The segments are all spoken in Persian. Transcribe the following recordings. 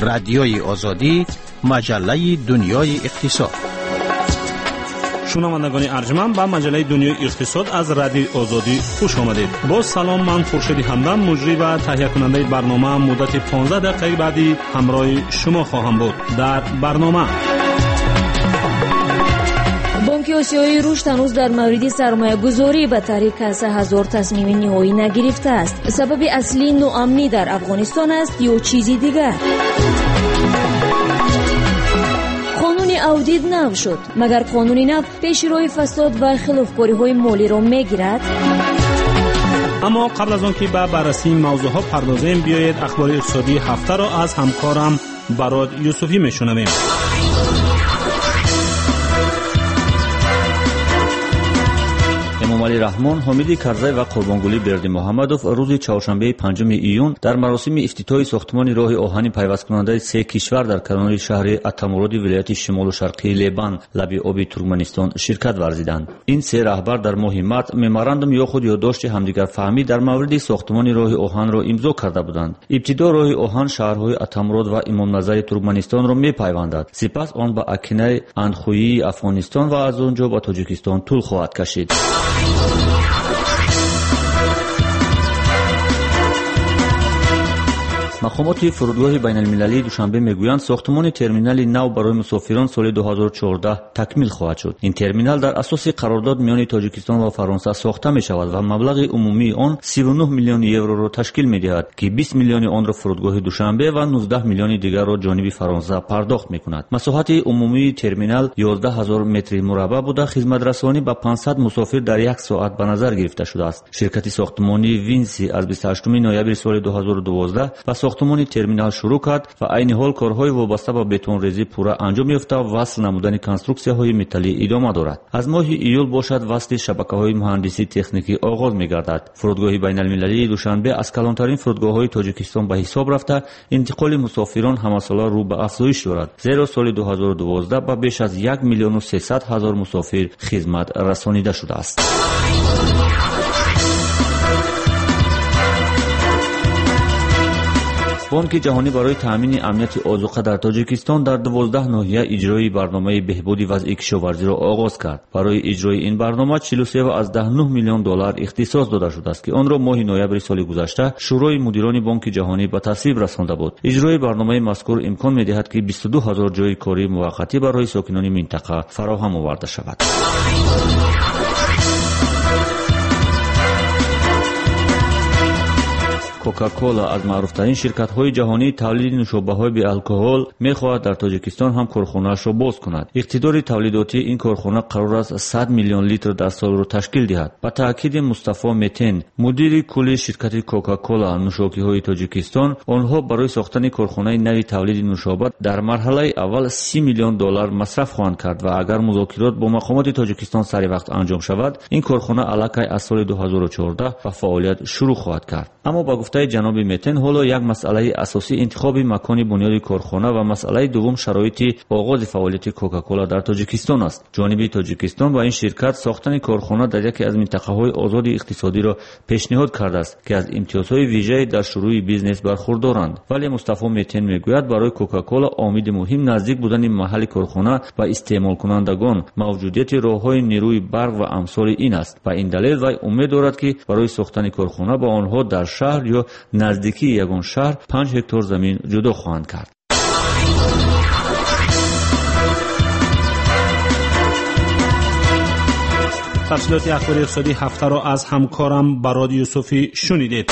رادیوی آزادی، مجله دنیای اقتصاد. شنوندگان ارجمند به مجله دنیای اقتصاد از رادیوی آزادی خوش آمدید. با سلام، من خورشید همدان، مجری و تهیه کننده برنامه مدت 15 دقیقه بعدی همراه شما خواهم بود. در برنامه بانک آسیایی رشد هنوز در مورد سرمایه گذاری به طریق کسه هزار تصمیم نهایی نگرفته است. سبب اصلی نوامنی در افغانستان است یا چیزی دیگر؟ قانون اودید نو شد، مگر قانون نو پیش روی فساد و خلافکاری های مالی را میگیرد؟ اما قبل از آن که به بررسی موضوع ها پردازیم، بیایید اخبار اقتصادی هفته را از همکارم براد یوسفی میشنویم. امامعلی رحمان، حامد کرزی و قربانگلی برد محمدوف روز چهارشنبه 5 ایون در مراسم افتتاح ساختمان راه آهن پیوست کننده سه کشور در کنار شهر اتاموراد ولایت شمال و شرقی لیبان لب آب ترکمنستان شرکت ورزیدند. این سه رهبر در ماه مارس ممورندوم یا خود یادداشت همدیگر فهمی در مورد ساختمان راه آهن را امضا کرده بودند. ابتدا راه آهن شهرهای اتاموراد و امام نظر ترکمنستان را میپیوندد، سپس آن به اکنه انخویی افغانستان و از آنجا به تاجیکستان طول خواهد کشید. مقامات فرودگاه بین المللی دوشنبه میگویند ساختمان ترمینال نو برای مسافران سال 2014 تکمیل خواهد شد. این ترمینال در اساس قرارداد میان تاجیکستان و فرانسه ساخته می شود و مبلغ عمومی آن 39 میلیون یورو را تشکیل می دهد که 20 میلیون آن را فرودگاه دوشنبه و 19 میلیون دیگر را جانب فرانسه پرداخت می کند. مساحت عمومی ترمینال 11000 متر مربع بوده. خدمت رسانی به 500 مسافر در یک ساعت به نظر گرفته شده است. شرکت ساختمانی وینسی از 28 نوامبر سال 2012 و ساختمان ترمینال شروع کرد و عین حال کارهای وابسته به بتون‌ریزی پورا انجام یافته و وصل نمودن کنسترکسی‌های متالی ادامه دارد. از ماه ایول باشد وصل شبکه‌های مهندسی تکنیکی آغاز می‌گردد. فرودگاه بین‌المللی دوشنبه از کلانترین فرودگاه‌های تاجیکستان به حساب رفته انتقال مسافران همساله رو به افزایش دارد. زیرا سال 2012 به بیش از 1,300,000 مسافر خدمت رسانیده شده است. بانک جهانی برای تامین امنیت آذوقه در تاجیکستان در 12 ناحیه اجرای برنامه بهبود وضع کشاورزی را آغاز کرد. برای اجرای این برنامه 43.9 میلیون دلار اختصاص داده شده است که آن را ماه نوامبر سال گذشته شورای مدیران بانک جهانی به تصویب رسانده بود. اجرای برنامه مذکور امکان می‌دهد که 22,000 جای کاری موقتی برای ساکنان منطقه فراهم آورده شود. کوکاکولا از معروفترین شرکت‌های جهانی تولید نوشابه‌های بی الکل می‌خواهد در تاجیکستان هم کارخانه‌اش را باز کند. اقتدار تولیداتی این کارخانه قرار است 100 میلیون لیتر در سال را تشکیل دهد. با تاکید مصطفی متن، مدیر کلی شرکت کوکاکولا نوشاکی‌های تاجیکستان، آنها برای ساختن کارخانه نوی تولید نوشابه در مرحله اول 30 میلیون دلار مصرف خواهند کرد و اگر مذاکرات با مقامات تاجیکستان سری وقت انجام شود، این کارخانه الکی از سال 2014 به فعالیت شروع خواهد کرد. اما با گفته جناب متن، حالا یک مسئله اساسی انتخاب مکان بنیاد کارخانه و مسئله دوم شرایط آغاز فعالیت کوکاکولا در تاجیکستان است. جانب تاجیکستان و این شرکت ساختن کارخانه در یکی از منطقه‌های آزاد اقتصادی را پیشنهاد کرده است که از امتیازهای ویژه‌ای در شروع بیزنس برخوردارند. ولی مصطفی متن میگوید برای کوکاکولا عامل مهم نزدیک بودن محل کارخانه و استعمال کنندگان، موجودیت راه‌های نیروی برق و امثال این است. و این دلیل و امید دارد که برای ساختن کارخانه با آنها در شهر یا نزدیکی یگان شهر 5 هکتار زمین جدا خواهند کرد. تفصیلات اخبار اقتصادی هفته را از همکارم براد یوسفی شنیدید.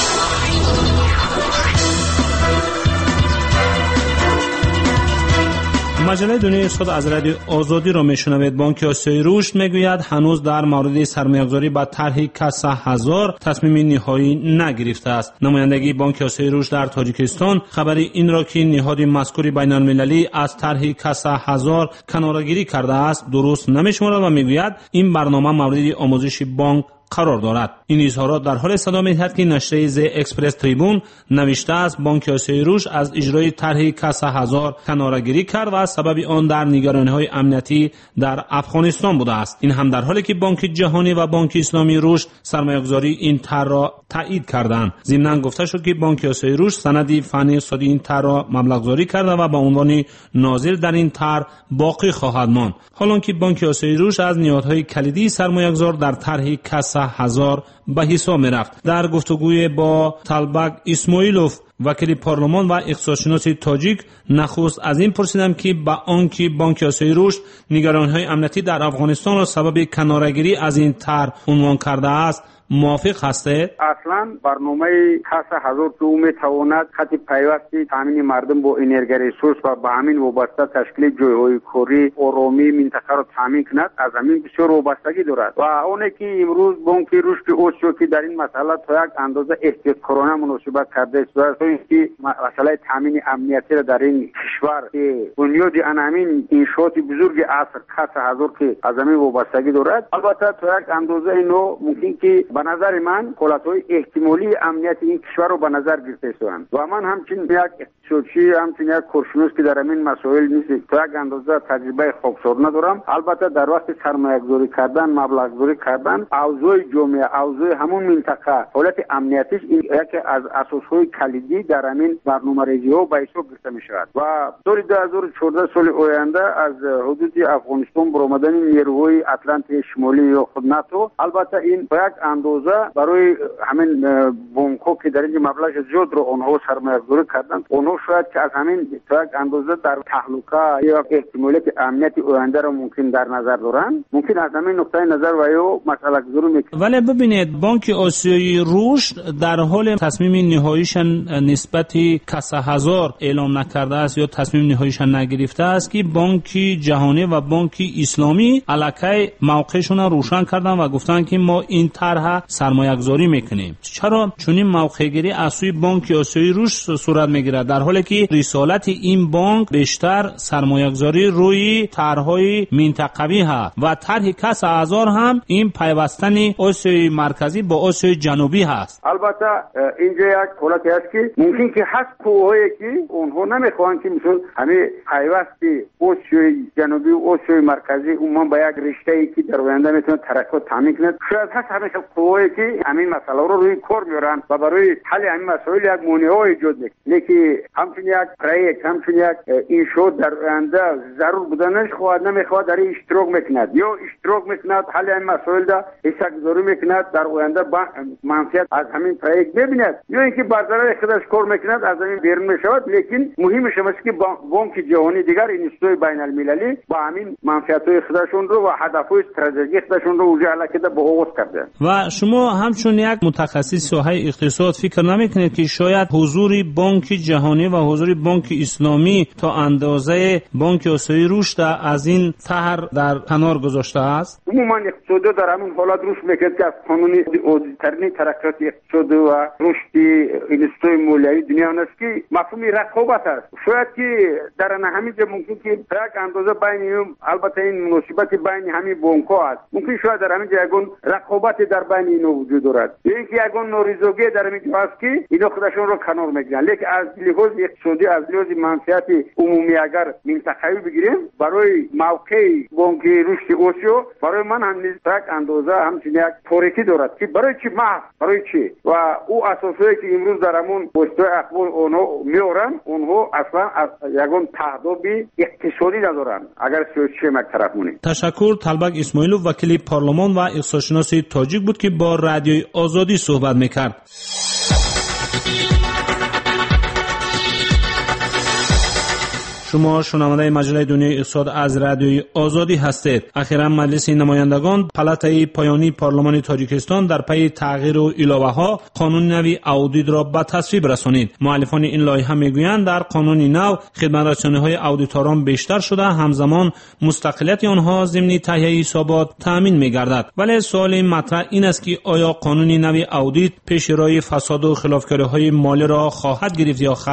مجله دنیای اقتصاد از رادیو آزادی را میشنوید. بانک آسیایی رشد میگوید هنوز در مورد سرمایه‌گذاری با طرح کسه هزار تصمیم نهایی نگرفته است. نمایندگی بانک آسیایی رشد در تاجیکستان خبر این را که نهاد مذکور بین المللی از طرح کسه هزار کناره‌گیری کرده است درست نمیشمارد و میگوید این برنامه مورد آموزش بانک قرار دارد. این اظهارات در حال صدا می‌دهد که نشریه ز اکسپرس تریبون نوشته است بانک آسیای رشد از اجرای طرح کسا هزار کناره‌گیری کرد و سبب آن در نگرانی‌های امنیتی در افغانستان بوده است. این هم در حالی که بانک جهانی و بانک اسلامی رشد سرمایه‌گذاری این طرح را تایید کردند. ضمناً گفته شد که بانک آسیای رشد سندی فنی اقتصادی این طرح را مبلغ‌گذاری کرده و به عنوان ناظر در این طرح باقی خواهد ماند. حالانکه بانک آسیای رشد از نهادهای کلیدی سرمایه‌گذار در طرح کسا هزار به حساب می‌رفت. در گفتگوی با طلبک اسماعیلوف وکیل پارلمان و اقتصادشناس تاجیک نخست از این پرسیدم که با آنکه بانک آسیای رشد نگرانی‌های امنیتی در افغانستان را سبب کناره‌گیری از این طرح عنوان کرده است موافق هستید؟ اصلا برنامه کسا هزار که او میتواند خط پیوستی تامین مردم با انرژی ریسورس و به همین وابسته تشکیل جایهای کاری آرامی منطقه را تامین کند از همین بسیار وابستگی دارد و اونه که امروز بانک رشد آسیا که در این مسئله تا یک اندازه احتیاطکارانه مناسبت کرده است و اینکه مسئله تامین امنیتی را در این کشور که بنیاد همین انشاءات بزرگ عصر کسا هزار که از همین وابستگی دارد البته تا یک اندازه اینو ممکن که به نظر من حالتهای احتمالی امنیت این کشور رو به نظر گرفته شوند و من همچنین یک اقتصادچی همچنین یک کارشناس که در این مسائل نیست تا یک اندازه تجربه خاکسار ندارم. البته در وقت سرمایه‌گذاری کردن مبلغ‌گذاری کردن اوضاع جامعه اوضاع همون منطقه حالت امنیتیش این یکی از اساسهای کلیدی در همین برنامه‌ریزی‌ها به حساب گرفته می‌شود و سال 2014 سال آینده از حدود افغانستان برآمدن نیروهای اتلانتیک شمالی یا خود ناتو البته این یک اندازه برای همین بانک‌ها که در این مبلغ زیاد رو آنها سرمایه‌گذاری کردند اونها شاید که از همین تا یک اندازه در تهلکه یا احتمالیت امنیت آینده را ممکن در نظر دارند ممکن از همین نقطه نظر و یا مسئله گذاری میکنند. ولی ببینید بانک آسیای رشد در حال تصمیم نهاییش نسبت کسا هزار اعلام نکرده است یا تصمیم نهاییش نگرفته است که بانک جهانی و بانک اسلامی الکی موقعشون را روشن کردن و گفتن که ما این طرح سرمایه‌گذاری میکنیم. چرا چون این موقع گیری از سوی بانک آسیای رشد صورت میگیرد در حالی که رسالت این بانک بیشتر سرمایه‌گذاری روی طرح‌های منطقوی هست و طرح کسا هزار هم این پیوستن آسیای مرکزی با آسیای جنوبی هست. البته اینجا یک حالتی است که ممکن که هست قوهایی که اونها نمیخوان که مثلا همه پیوستی آسیای جنوبی و آسیای مرکزی اونم با یک رشته‌ای که در آینده میتونه ترقی تامین کند شاید هست همیشه قوهایی که همین مسئله رو روی کار میارن و برای حل این مسائل یک مانع‌ها ایجاد میکنه لیکن همچنین یک پروژه همچنین یک انشاء در آینده ضرور بودنش خواهد نمیخواد در اشتراک میکند یا اشتراک میکند حل این مسائل را حساب‌گذاری میکند در آینده منفعت از همین پروژه ببیند یا اینکه بر ضرر خودش کار میکند از همین بیرون میشود لیکن مهمش است که بانک جهانی دیگر اینستیتوی بین‌المللی با همین منفعت‌های خودشون رو و هدف‌های استراتژیک خودشون رو وجه علاقه به آغاز کرده. و شما همچون یک متخصص ساحه اقتصاد فکر نمیکنید که شاید حضور بانک جهانی و حضور بانک اسلامی تا اندازه بانک آسیای رشد از این طرح در کنار گذاشته است؟ عموما اقتصاد در همین حالت رشد میکنه که از قانون ترین ترقیات اقتصاد و رشد اینستیتوی مالیوی دنیا است که مفهوم رقابت است. شاید که در همین جا ممکن که یک اندازه بین البته این مناسبت بین همین بانک‌ها است ممکن شاید در همین جا یگان رقابت در بین اینا وجود دارد اینکه یگان ناریزگی در همین جا است که اینا خودشون رو کنار میگیرن لیکن از لحاظ اقتصادی از لحاظ منفعت عمومی اگر منطقه‌ای بگیریم برای موقع بانک رشد آسیا برای من هم یک اندازه همچنین یک تاریکی دارد که برای چی محض برای چی و او اساسایی که امروز در همون پست‌های اخبار اونها میارن اونها اصلا یگان تهدیدی اقتصادی ندارن اگر سیاسی یک طرف مونی. تشکر. طلبک اسماعیلوف وکیل پارلمان و اقتصادشناس تاجیک بود که با رادیوی آزادی صحبت میکرد. شما شنونده مجله دنیای اقتصاد از رادیوی آزادی هستید. اخیراً مجلس نمایندگان پلاتای پایانی پارلمان تاجیکستان در پی تغییر و علاوه‌ها قانون نوی اودیت را به تصویب رسانید. مؤلفان این لایحه میگویند در قانون نو خدمت‌رسانی‌های اودیتوران بیشتر شده همزمان مستقلیت آنها ضمن تهیه حسابات تامین می‌گردد. ولی سوال مطرح این است که آیا قانون نوی اودیت پیش روی فساد و خلافکاری‌های مالی را خواهد گرفت یا خیر؟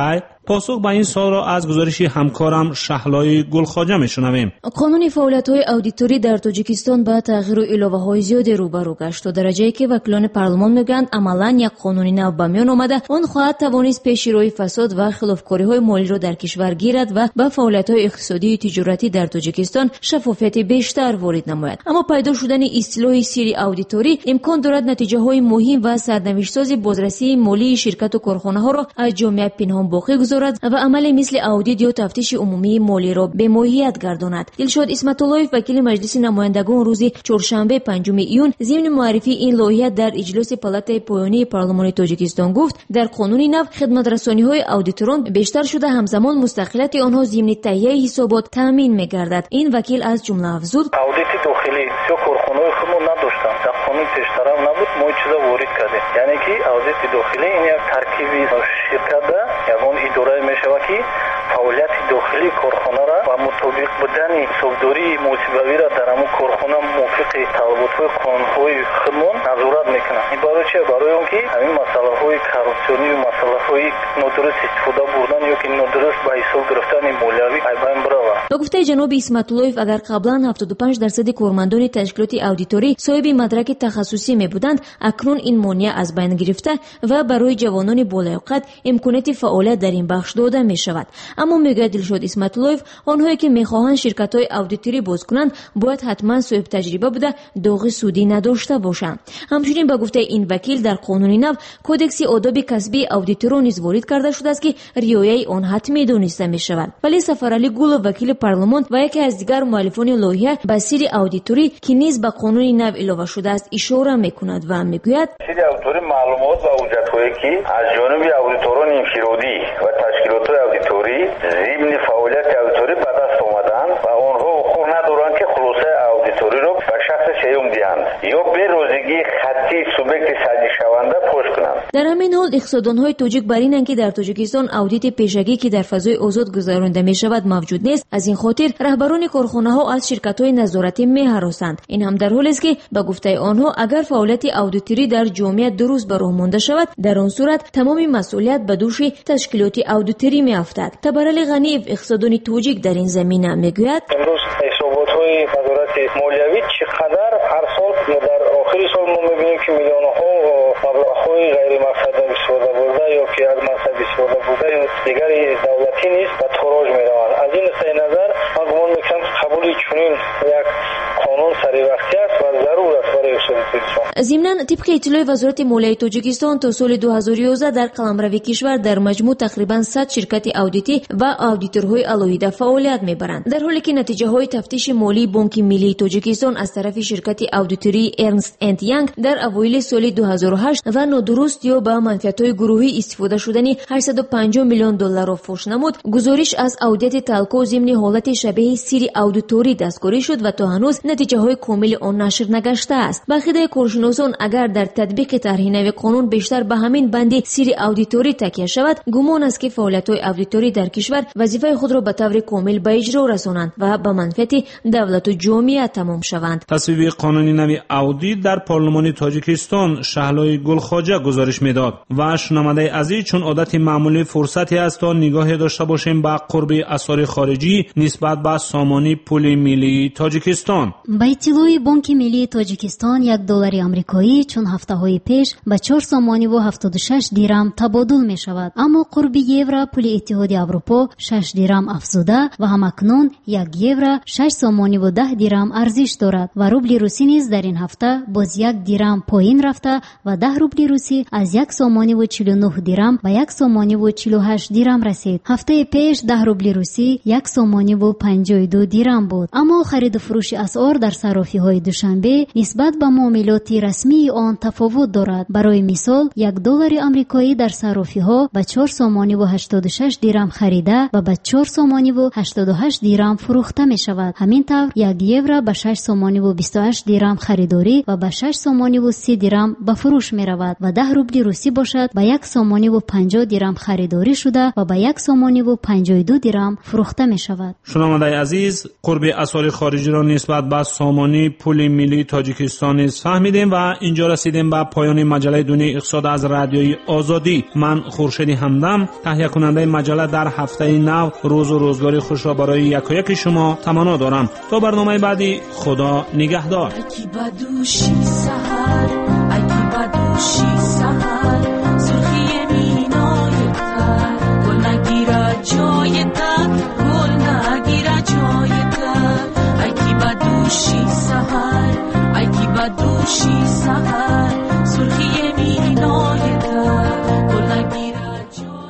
پاسخ به این سوال را از گزارش همکارم شهلای گلخواجه میشنویم. قانون فعالیت‌های آدیتوری در تاجیکستان با تغییر و الоваҳои زیادی روبرو گشت تا درجه‌ای که وکیلان پارلمان میگویند عملاً یک قانونی نو به میان آمده آن خواهد توانست پیش روی فساد و خلافکاری‌های مالی را در کشور گیرد و به فعالیت‌های اقتصادی و تجارتی در تاجیکستان شفافیت بیشتر وارد نماید. اما پیدا شدن اصطلاح سری آدیتوری امکان دارد نتیجه‌های مهم و سرنوشت‌ساز بازرسی مالی شرکت و کارخانه‌ها را از جامعه پنهان باقی گذارد و عمل مثل آدیت یا تفتیش عمومی مالی را به ماهیت گرداند. دلشاد اسمت اللهیف وکیل مجلس نمایندگان روز چهارشنبه 5 ایون ضمن معرفی این لایحه در اجلاس پالاتای پایانی پارلمان تاجیکستان گفت در قانون نو خدمت‌رسانی‌های آدیتوران بیشتر شده همزمان مستقلیت آنها ضمن تهیه حسابات تامین می‌گردد. این وکیل از جمله افزود آدیت داخلی یا کارخانه‌های خودمون نداشتن در قانون پیشترم نبود ما چیزا وارد کردیم یعنی که آدیت داخلی این یک ترکیبی شرکت ده یگان اداره میشود که فعالیت داخلی کارخانه را و مطابق بودن حسابداری محاسباتی را در همون کارخانه موافق طلبات‌های قانون‌های خودمون نظارت میکنه. این برای چه؟ برای اینکه همین مسائل‌های کارپسیونی و مسائل‌های نادرست استفاده بردن یا که نادرست به حساب گرفتن مالیوی از بین برود. با گفته جناب اسمت اللهیف اگر قبلا 75% کارمندان تشکیلات آدیتوری صاحب مدرک تخصصی میبودند اکنون این مانع از بین گرفته و برای جوانان بالیاقت امکانات فعالیت در این بخش داده میشود. اما میگوید دلشاد اسمت اللهیف آنهایی که میخواهند شرکت‌های آدیتوری باز کنند باید حتما صاحب تجربه بوده داغ سودی نداشته باشند. همچنین با گفته این وکیل در قانون نو کدکس آداب کسبی آدیتوران نیز وارد کرده شده است که رعایت آن حتمی دانسته میشود. ولی سفرعلی گل وکیل پارلمان و یکی از دیگر مؤلفان لایحه به سری آدیتوری که نیز به قانون نو اضافه شده است اشاره میکند و میگوید سری آدیتوری معلومات و حجت‌هایی که از جانب آدیتوران انفرادی و تشکیلات آدیتوری ضمن فعالیت آدیتوری به دست آمدند و آنها حقوق ندارند که خلاصه آدیتوری را به شخص سیوم دهند یا به روزگی خطی سوبیکت سازی شونده پوش کنند. در همین حال اقتصاددان‌های تاجیک بر اینند که در تاجیکستان آدیت پیشگی که در فضای آزاد گذرانده می‌شود موجود نیست. از این خاطر رهبران کارخانه‌ها از شرکت‌های نظارتی می‌هراسند. این هم در حالی است که به گفته آنها اگر فعالیت آدیتوری در جامعه درست به راه مانده شود در آن صورت تمام مسئولیت به دوش تشکیلات آدیتوری می‌افتد. تبرعلی غنیف اقتصاددان تاجیک در این زمینه می‌گوید امروز حسابات‌های وزارت مالیوی چقدر هر سال در آخر سال ما می‌بینیم که میلیون‌ها مبلغ‌های غیر مقصدی استفاده برده یا که از مقصد استفاده برده یا دیگر دولتی نیست و تاراج می‌روند. از این نظر من گمان می‌کنم قبول چنین یک قانون سری وقتی است و ضرور است برای اقتصاد. ضمناً طبق اطلاع وزارت مالیه تاجیکستان تا سال 2011 در قلمروی کشور در مجموع تقریباً 100 شرکت آدیتی و آدیتورهای علاوه فعالیت می‌برند. در حالی که نتیجه‌های تفتیش مالی بانک ملی تاجیکستان از طرف شرکت آدیتوری ارنست اند یانگ در اوایل سال 2008 و نادرست یا با منفعت‌های گروهی استفاده شدن 850 میلیون دلار را فاش نمود، گزارش از آدیت تلکو ضمن حالت شبیه سری آدیتوری دستکاری شد و تا هنوز نتیجه‌های کامل آن نشر نگشته است. بخیده کارشناسان اگر در تطبیق طرح نو قانون بیشتر به همین بند سری آدیتوری تکیه شود گمان است که فعالیت‌های آدیتوری در کشور وظیفه خود را به طور کامل به اجرا رسانند و به منفعت دولت و جامعه تمام شوند. تصویب قانونی نو آدیت در پارلمان تاجیکستان شهلای گلخواجه گزارش میداد و شنونده عزیز چون عادت معمولی فرصتی است تا نگاهی داشته باشیم به قرب اسعار خارجی نسبت به سامانه پول ملی تاجیکستان. با اطلاع بانک ملی تاجیکستان $1 آمریکایی چون هفته‌های پیش به 4 سامانی و 76 دیرم تبادل می شود، اما قرب یورو پول اتحاد اروپا 6 دیرم افزوده و همکنون 1 یورو 6 سامانی و 10 دیرم ارزش دارد و روبل روسی نیز در این هفته باز 1 دیرم پایین رفته و 10 روبل روسی از 1 سامانی و 49 دیرم به 1 سامانی و 48 دیرم رسید. هفته پیش 10 روبل روسی 1 سامانی و 52 دیرم بود. اما خرید و فروش اسعار در صرافی‌های دوشنبه نسبت به معاملات رسمی آن تفاوت دارد. برای مثال $1 آمریکایی در صرافی‌ها به 4 سامانی و 86 دیرم خریده و به 4 سامانی و 88 دیرم فروخته می شود. همینطور 1 یورو به 6 سامانی و 28 دیرم خریداری و به 6 سامانی و 30 دیرم به فروش می رود و 10 روبل روسی باشد به 1 سامانی و 50 دیرم خریداری شده و به 1 سامانی و 52 دیرم فروخته می شود. شنونده عزیز قرب اسعار خارجی را نسبت به سامانه پول ملی تاجیکستان نیز فهمیدیم و به اینجا رسیدیم به پایان مجله دنیای اقتصاد از رادیوی آزادی. من خورشید همدم تهیه کننده مجله در هفته نو روز و روزگاری خوش را برای یکایک شما تمنا دارم. تا برنامه بعدی خدا نگهدار.